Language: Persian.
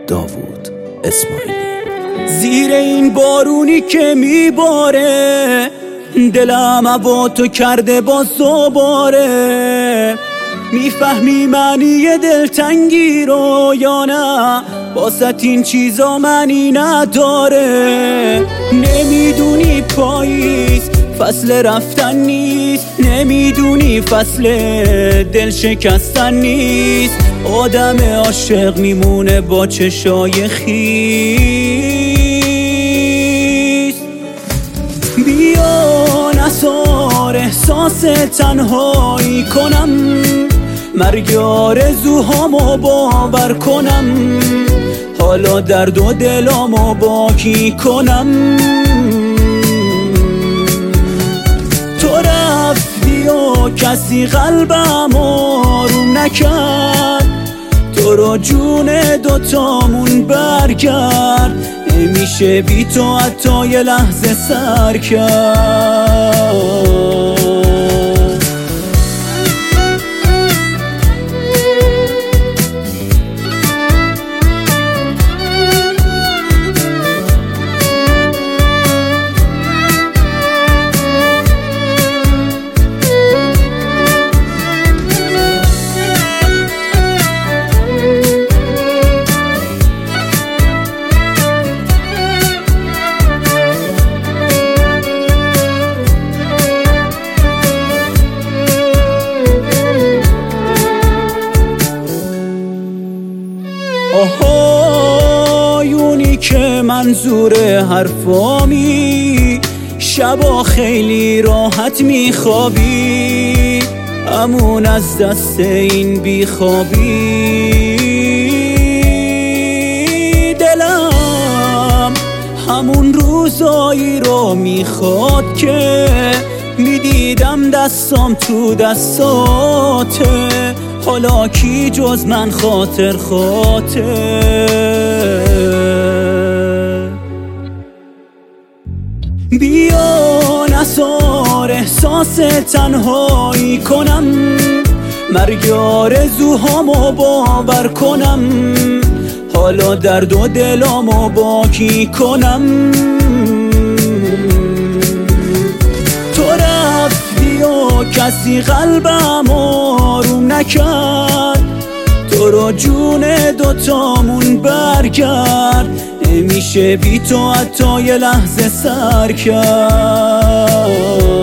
داوود اسماعیلی. زیر این بارونی که میباره دلم هوا تو کرده باز دوباره. میفهمی معنی دلتنگی رو یا نه؟ باست این چیزا معنی نداره. نمیدونی پاییز فصل رفتن نیست، نمیدونی فصل دل شکستن نیست. آدم عاشق میمونه با چشای خیس. بیا نثار احساس تنهایی کنم، مرگ آرزوهامو باور کنم، حالا درد و دلامو باکی کنم. تو رفتی و کسی قلبم آروم نکرد، تو رو جون دوتامون برگرد. نمیشه بی تو حتی یه لحظه سر کرد. آهایونی که منظور حرفامی، شبا خیلی راحت میخوابی، امون از دست این بیخوابی. دلم همون روزایی رو میخواد که میدیدم دستام تو دستاته، حالا کی جز من خاطر بیا نثار احساس تنهایی کنم، مرگ آرزوهامو باور کنم، حالا درد و دلامو باکی کنم. تو رفتی و کسی قلبم آروم نکرد، تو رو جون دوتامون برگرد. نمیشه بی تو حتی یه لحظه سر کرد.